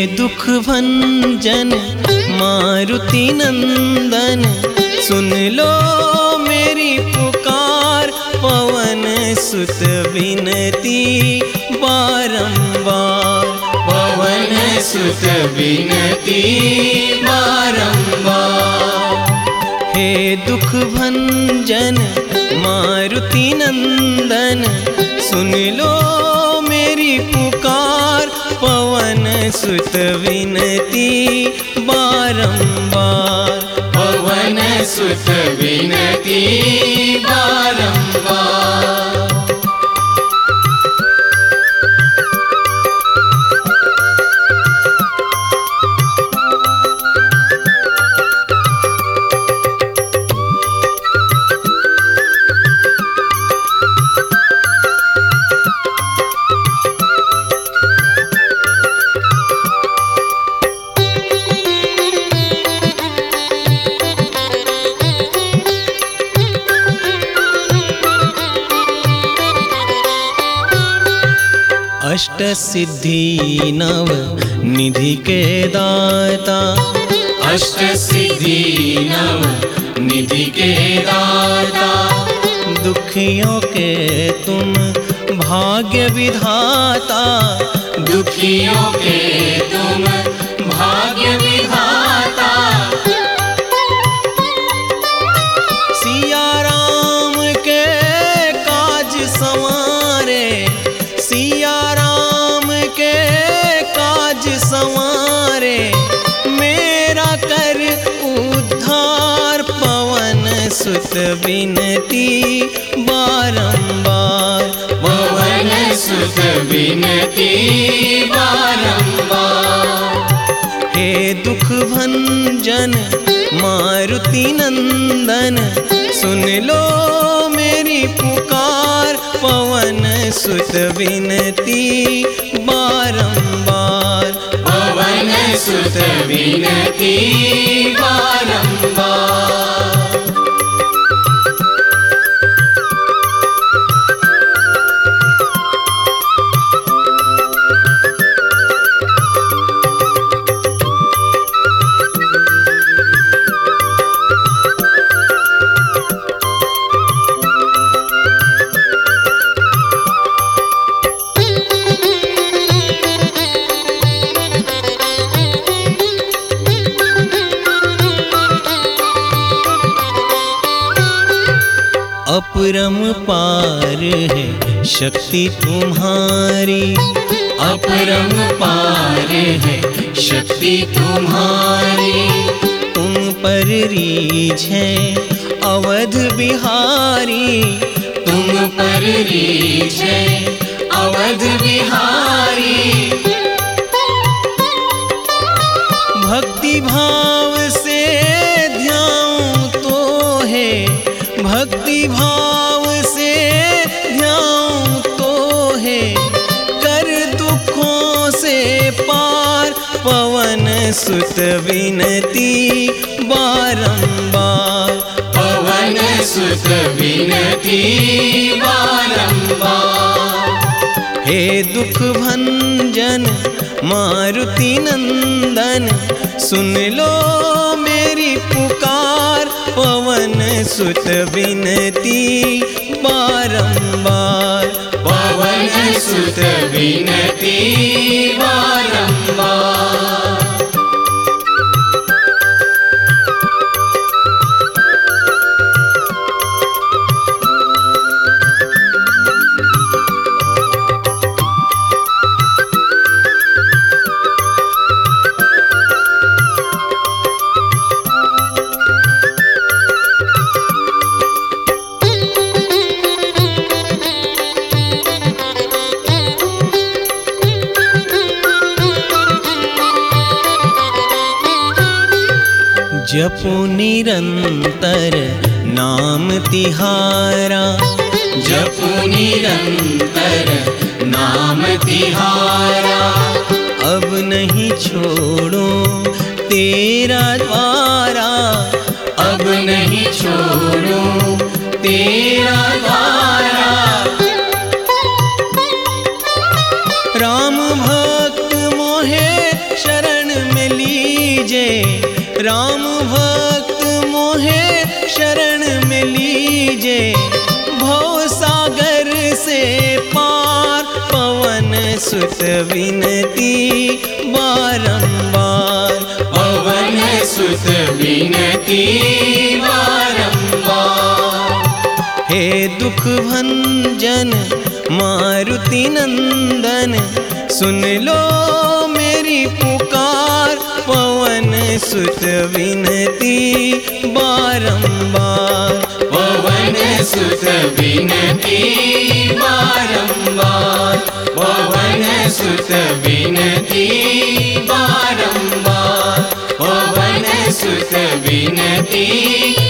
दुख भंजन मारुति नंदन, सुन लो मेरी पुकार, पवन सुत विनती बारंबार। पवन सुत विनती बारंबार। हे दुख भंजन मारुति नंदन, सुन लो मेरी पुकार, पवन सुत विनती बारंबार। पवन सुत विनती बारंबार। अष्ट सिद्धि नव निधि के दाता, अष्ट सिद्धि नव निधि के दाता, दुखियों के तुम भाग्य विधाता, दुखियों के तुम भाग्य विधाता। सिया राम के काज संवारे, सिया राम के काज संवारे, मेरा कर उद्धार, पवन सुत विनती बारंबार। पवन सुत विनती बारंबार। हे दुख भंजन मारुति नंदन, सुन लो मेरी पुकार, पवन सुत विनती बारंबार। पवन सुत विनती बारंबार। अपरम पार है शक्ति तुम्हारी, अपरम पार है शक्ति तुम्हारी, तुम पर रीझ है अवध बिहारी, तुम पर रीझ है अवध बिहारी। भक्ति भाव से ध्याऊं तो है, भक्ति भाव से ध्याऊं तो है, कर दुखों से पार, पवन सुत विनती बारंबार। पवन सुत विनती बारंबार। हे दुख भंजन मारुति नंदन, सुन लो मेरी पुकार, पवन सुत विनती बारंबार। पवन सुत विनती बारंबार। जपो निरंतर नाम तिहारा, जपो निरंतर नाम तिहारा, अब नहीं छोड़ो तेरा द्वारा, अब नहीं छोड़ो तेरा द्वारा। राम भक्त मोहे सुत विनती बारंबार। पवन सुत विनती बारंबार। हे दुख भंजन मारुति नंदन, सुन लो मेरी पुकार। पवन सुत विनती बारंबार। पवन सुत विनती बारंबार। पवन सुत विनती बारंबार। पवन सुत विनती